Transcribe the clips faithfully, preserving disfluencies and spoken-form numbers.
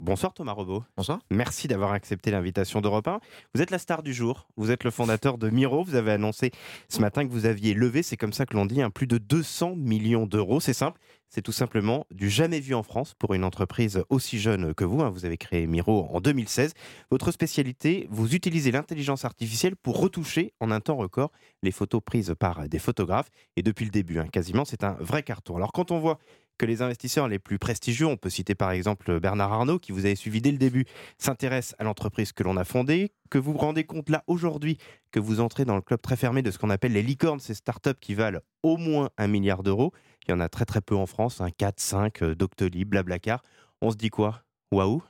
Bonsoir Thomas Robot. Bonsoir. Merci d'avoir accepté l'invitation d'Europe un. Vous êtes la star du jour, vous êtes le fondateur de Miro, vous avez annoncé ce matin que vous aviez levé, c'est comme ça que l'on dit, un plus de deux cents millions d'euros. C'est simple, c'est tout simplement du jamais vu en France pour une entreprise aussi jeune que vous. hein. Vous avez créé Miro en deux mille seize. Votre spécialité, vous utilisez l'intelligence artificielle pour retoucher en un temps record les photos prises par des photographes. Et depuis le début, hein, quasiment, c'est un vrai carton. Alors quand on voit que les investisseurs les plus prestigieux, on peut citer par exemple Bernard Arnault, qui vous avez suivi dès le début, s'intéresse à l'entreprise que l'on a fondée, que vous vous rendez compte là aujourd'hui que vous entrez dans le club très fermé de ce qu'on appelle les licornes, ces startups qui valent au moins un milliard d'euros. Il y en a très très peu en France, hein, quatre, cinq, euh, Doctolib, Blablacar. On se dit quoi? Waouh.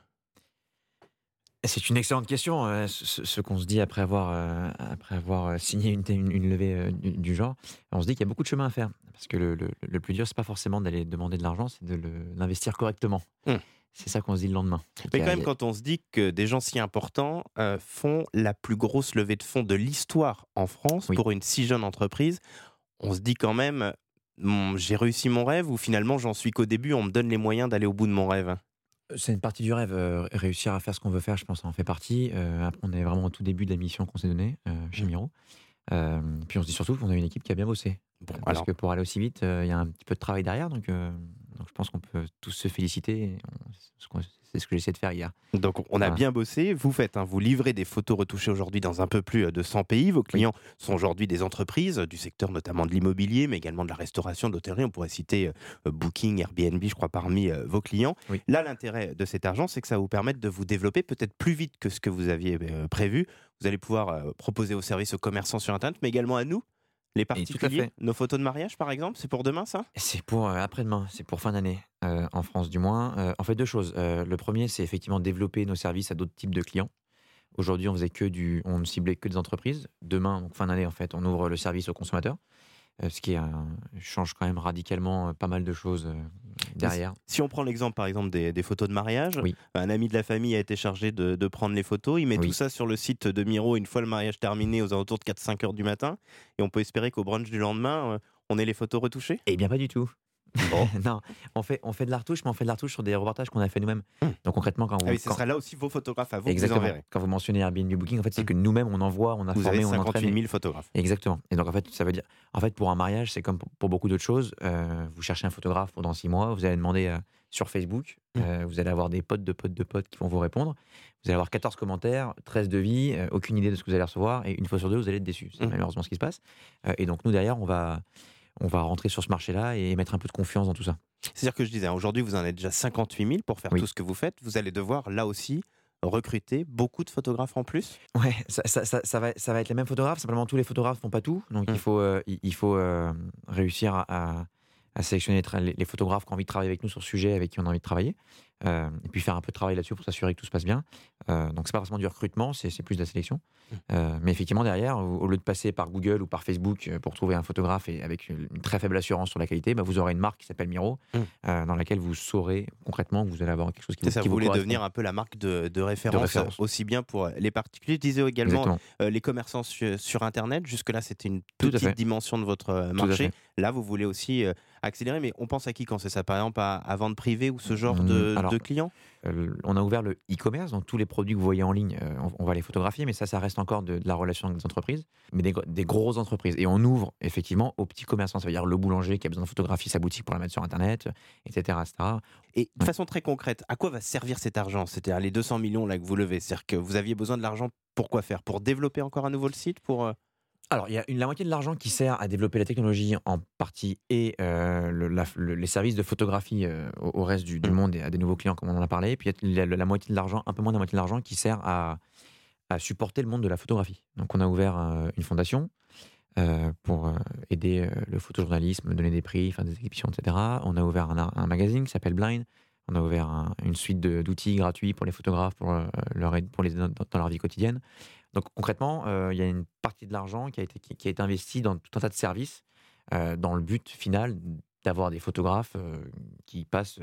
C'est une excellente question. euh, Ce, ce- ce qu'on se dit après avoir, euh, après avoir euh, signé une, une- une levée euh, du, du genre, on se dit qu'il y a beaucoup de chemin à faire. Parce que le, le- le plus dur, c'est pas forcément d'aller demander de l'argent, c'est de le- l'investir correctement. Hmm. C'est ça qu'on se dit le lendemain. C'est qu'il Mais y a- quand il même, y a- quand on se dit que des gens si importants euh, font la plus grosse levée de fonds de l'histoire en France Oui. pour une si jeune entreprise, on se dit quand même, Hum, j'ai réussi mon rêve ou finalement j'en suis qu'au début, on me donne les moyens d'aller au bout de mon rêve. C'est une partie du rêve. euh, réussir à faire ce qu'on veut faire, je pense, ça en fait partie. Euh, après, on est vraiment au tout début de la mission qu'on s'est donnée euh, chez Hmm. Miro. Euh, puis on se dit surtout qu'on a une équipe qui a bien bossé. Bon, Euh, Parce alors, que pour aller aussi vite, euh, il y a un petit peu de travail derrière. Donc, euh, donc je pense qu'on peut tous se féliciter. et on- C'est ce qu'on- c'est ce que j'essaie de faire hier. donc on a Voilà. bien bossé. Vous faites, hein, vous livrez des photos retouchées aujourd'hui dans un peu plus de cent pays. Vos Oui. clients sont aujourd'hui des entreprises du secteur notamment de l'immobilier, mais également de la restauration, de l'hôtellerie. On pourrait citer euh, Booking, Airbnb, je crois, parmi euh, vos clients. Oui. Là, l'intérêt de cet argent, c'est que ça va vous permettre de vous développer peut-être plus vite que ce que vous aviez euh, prévu. Vous allez pouvoir euh, proposer vos services aux commerçants sur Internet, mais également à nous, les Et tout à particuliers. fait. Nos photos de mariage, par exemple, c'est pour demain, ça? C'est pour euh, après-demain, c'est pour fin d'année, euh, en France du moins. Euh, en fait, deux choses. Euh, le premier, c'est effectivement développer nos services à d'autres types de clients. Aujourd'hui, on faisait que du, on ne ciblait que des entreprises. Demain, donc fin d'année, en fait, on ouvre le service aux consommateurs, euh, ce qui un- change quand même radicalement euh, pas mal de choses euh, derrière. Si on prend l'exemple, par exemple, des, des photos de mariage, Oui, un ami de la famille a été chargé de, de prendre les photos. Il met tout oui. ça sur le site de Miro une fois le mariage terminé, aux alentours de quatre cinq heures du matin. Et on peut espérer qu'au brunch du lendemain, euh, on ait les photos retouchées. Eh bien, pas du tout. Bon. Non, on fait, on fait de la retouche, mais on fait de la retouche sur des reportages qu'on a fait nous-mêmes. Hmm. Donc concrètement, quand Ah vous, oui, ce quand- sera là aussi vos photographes à vous que vous exactement, enverrez. quand vous mentionnez Airbnb Booking, en fait, c'est Hmm. que nous-mêmes, on envoie, on a Vous formé, avez on entraîne. cinquante-huit et- mille photographes. Exactement. Et donc, en fait, ça veut dire, en fait, pour un mariage, c'est comme pour, pour beaucoup d'autres choses. euh, vous cherchez un photographe pendant six mois, vous allez demander euh, sur Facebook, Mm. euh, vous allez avoir des potes de potes de potes qui vont vous répondre. Vous allez avoir quatorze commentaires, treize devis, euh, aucune idée de ce que vous allez recevoir, et une fois sur deux, vous allez être déçu. C'est Mm. malheureusement ce qui se passe. Euh, et donc, nous, derrière, on va, on va rentrer sur ce marché-là et mettre un peu de confiance dans tout ça. C'est-à-dire que je disais, hein, aujourd'hui, vous en êtes déjà cinquante-huit mille pour faire Oui. tout ce que vous faites. Vous allez devoir, là aussi, recruter beaucoup de photographes en plus. Ouais, ça, ça, ça, ça va, ça va être les mêmes photographes. Simplement, tous les photographes font pas tout. Donc, Mm. il faut, euh, il, il faut euh, réussir à, à- à sélectionner les, tra- les- les photographes qui ont envie de travailler avec nous sur ce sujet, avec qui on a envie de travailler. Euh, et puis faire un peu de travail là-dessus pour s'assurer que tout se passe bien. Euh, donc, c'est pas forcément du recrutement, c'est c'est plus de la sélection. Mm. Euh, mais effectivement, derrière, au, au lieu de passer par Google ou par Facebook euh, pour trouver un photographe et avec une, une très faible assurance sur la qualité, bah, vous aurez une marque qui s'appelle Miro, Mm. euh, dans laquelle vous saurez concrètement que vous allez avoir quelque chose qui C'est vous, ça, qui vous vous voulez correspond. devenir un peu la marque de, de référence, référence. euh, aussi bien pour les particuliers. Je disais également Exactement. euh, les commerçants su- sur Internet. Jusque-là, c'était une Tout à petite fait. dimension de votre euh, Tout à marché. fait. Là, vous voulez aussi euh, accélérer, mais on pense à qui quand c'est ça? Par exemple, à, à vente privée ou ce genre Mm, de, alors, de clients? Euh, on a ouvert le e-commerce, donc tous les produits que vous voyez en ligne, euh, on, on va les photographier, mais ça, ça reste encore de, de la relation avec des entreprises, mais des, gro- des grosses entreprises. Et on ouvre effectivement aux petits commerçants, ça veut dire le boulanger qui a besoin de photographier sa boutique pour la mettre sur Internet, euh, et cetera, et cetera. Et de Ouais. façon très concrète, à quoi va servir cet argent? C'est-à-dire les deux cents millions là que vous levez. C'est-à-dire que vous aviez besoin de l'argent pour quoi faire? Pour développer encore à nouveau le site? Pour, euh, Alors, il y a une, la moitié de l'argent qui sert à développer la technologie en partie et euh, le- la- le- les services de photographie euh, au, au reste du, du Mm. monde et à des nouveaux clients, comme on en a parlé. Puis il y a la, la moitié de l'argent, un peu moins de la moitié de l'argent, qui sert à, à supporter le monde de la photographie. Donc, on a ouvert euh, une fondation euh, pour euh, aider euh, le photojournalisme, donner des prix, faire des exhibitions, et cetera. On a ouvert un, un magazine qui s'appelle Blind. On a ouvert un- une suite de- d'outils gratuits pour les photographes, pour, euh, leur aide, pour les aider dans, dans leur vie quotidienne. Donc concrètement, euh, il y a une partie de l'argent qui a été, qui, qui a été investie dans tout un tas de services, euh, dans le but final d'avoir des photographes euh, qui passent euh,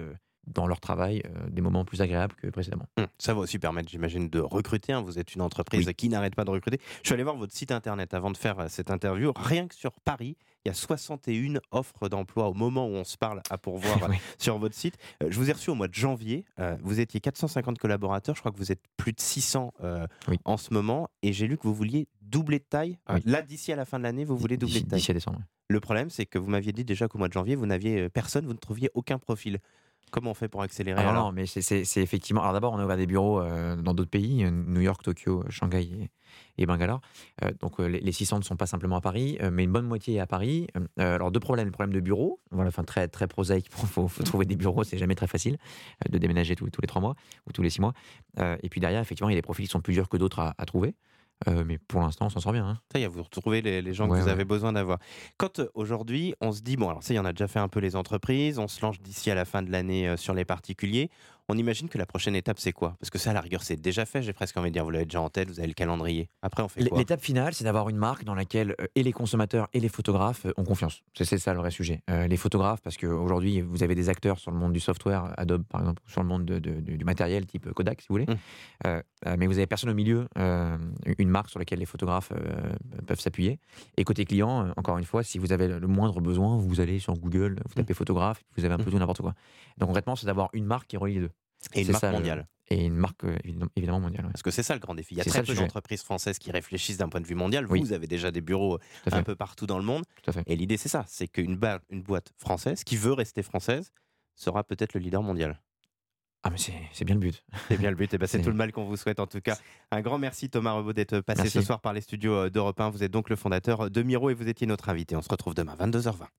dans leur travail euh, des moments plus agréables que précédemment. Hum, Ça va aussi permettre, j'imagine, de recruter. hein. Vous êtes une entreprise Oui. qui n'arrête pas de recruter. Je suis allé voir votre site internet avant de faire euh, cette interview. Rien que sur Paris, il y a soixante et une offres d'emploi au moment où on se parle à pourvoir euh, Oui. sur votre site. Euh, je vous ai reçu au mois de janvier. Euh, vous étiez quatre cent cinquante collaborateurs. Je crois que vous êtes plus de six cents euh, Oui. en ce moment. Et j'ai lu que vous vouliez doubler de taille. Euh, Oui. Là, d'ici à la fin de l'année, vous voulez doubler D'ici de taille. d'ici à décembre. Le problème, c'est que vous m'aviez dit déjà qu'au mois de janvier, vous n'aviez euh, personne, vous ne trouviez aucun profil. Comment on fait pour accélérer Ah non, alors non, mais c'est c'est- c'est effectivement. Alors d'abord, on a ouvert des bureaux euh, dans d'autres pays, euh, New York, Tokyo, euh, Shanghai et, et Bangalore. Euh, donc euh, les, les six cents ne sont pas simplement à Paris, euh, mais une bonne moitié est à Paris. Euh, alors deux problèmes. Le problème de bureau, voilà, enfin très, très prosaïque. Il faut, faut trouver des bureaux, c'est jamais très facile euh, de déménager tous, tous les trois mois ou tous les six mois. Euh, et puis derrière, effectivement, il y a des profils qui sont plus durs que d'autres à, à trouver. Euh, mais pour l'instant, on s'en sort bien. hein. Ça y est, vous retrouvez les, les gens que Ouais, vous ouais. avez besoin d'avoir. Quand euh, aujourd'hui, on se dit, bon, alors ça, y en a déjà fait un peu les entreprises, on se lance d'ici à la fin de l'année euh, sur les particuliers, on imagine que la prochaine étape, c'est quoi? Parce que ça, à la rigueur, c'est déjà fait, j'ai presque envie de dire, vous l'avez déjà en tête, vous avez le calendrier. Après, on fait L- quoi? L'étape finale, c'est d'avoir une marque dans laquelle euh, et les consommateurs et les photographes euh, ont confiance. C'est c'est ça le vrai sujet. Euh, les photographes, parce qu'aujourd'hui, vous avez des acteurs sur le monde du software, Adobe par exemple, ou sur le monde de- de- du du matériel type Kodak, si vous voulez. Hum. Euh, euh, mais vous avez personne au milieu, euh, une marque sur laquelle les photographes euh, peuvent s'appuyer. Et côté client, euh, encore une fois, si vous avez le moindre besoin, vous allez sur Google, vous tapez photographe, vous avez un peu Hum. tout n'importe quoi. Donc concrètement, c'est d'avoir une marque qui relie les deux. Et une C'est marque ça, le- mondiale. Et une marque euh, évidemment, évidemment mondiale. ouais. Parce que c'est ça le grand défi. Il y a C'est très ça le peu sujet. d'entreprises françaises qui réfléchissent d'un point de vue mondial. Oui. Vous avez déjà des bureaux Tout à un fait. peu partout dans le monde. Tout à fait. Et l'idée, c'est ça, c'est qu'une ba- une boîte française qui veut rester française sera peut-être le leader mondial. Ah, mais c'est c'est bien le but. C'est bien le but, et ben c'est C'est- tout le mal qu'on vous souhaite en tout cas. Un grand merci Thomas Rebaud d'être passé Merci. ce soir par les studios euh, d'Europe un. Vous êtes donc le fondateur de Miro et vous étiez notre invité. On se retrouve demain vingt-deux heures vingt.